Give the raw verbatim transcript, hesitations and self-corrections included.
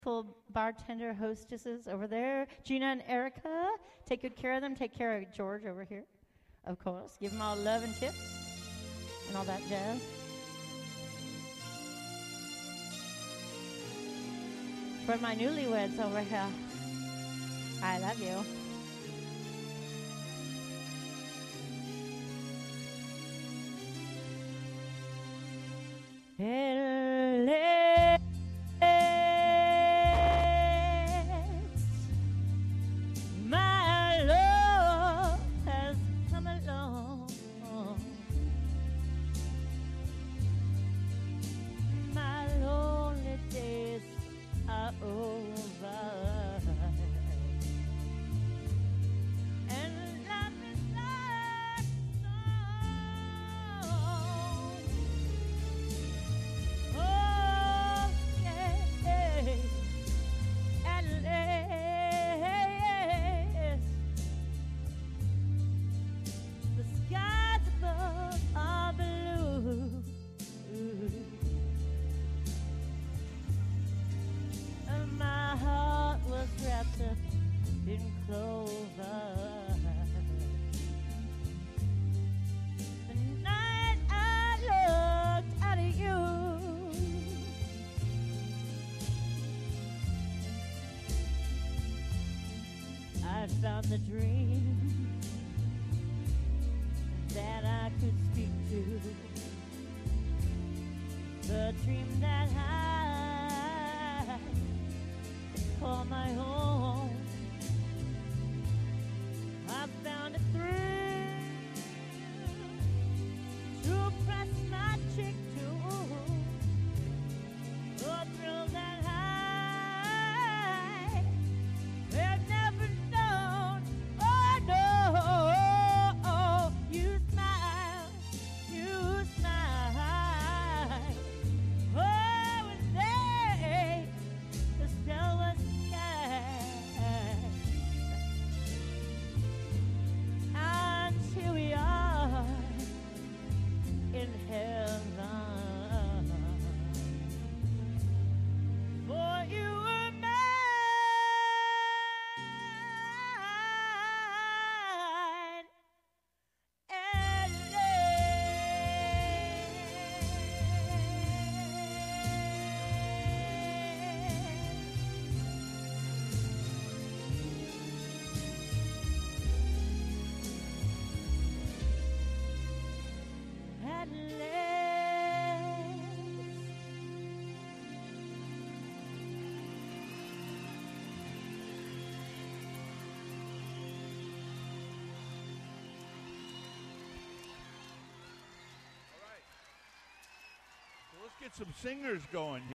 Full bartender hostesses over there, Gina and Erica. Take good care of them. Take care of George over here, of course. Give them all love and tips and all that jazz. For my newlyweds over here, I love you. My love has come along. My lonely days are over. And life is like song. Oh, yeah. At last, the skies above are blue. And my heart was wrapped up in clover. The night I looked at you, I found the dream that I could speak to, the dream that I call my home. I found a thrill to press my cheek to, a thrill that I have never known. Oh no, you smile, you smile. Oh, and they, the spell was and here we are in heaven, for you were mine and at last. Well, let's get some singers going here.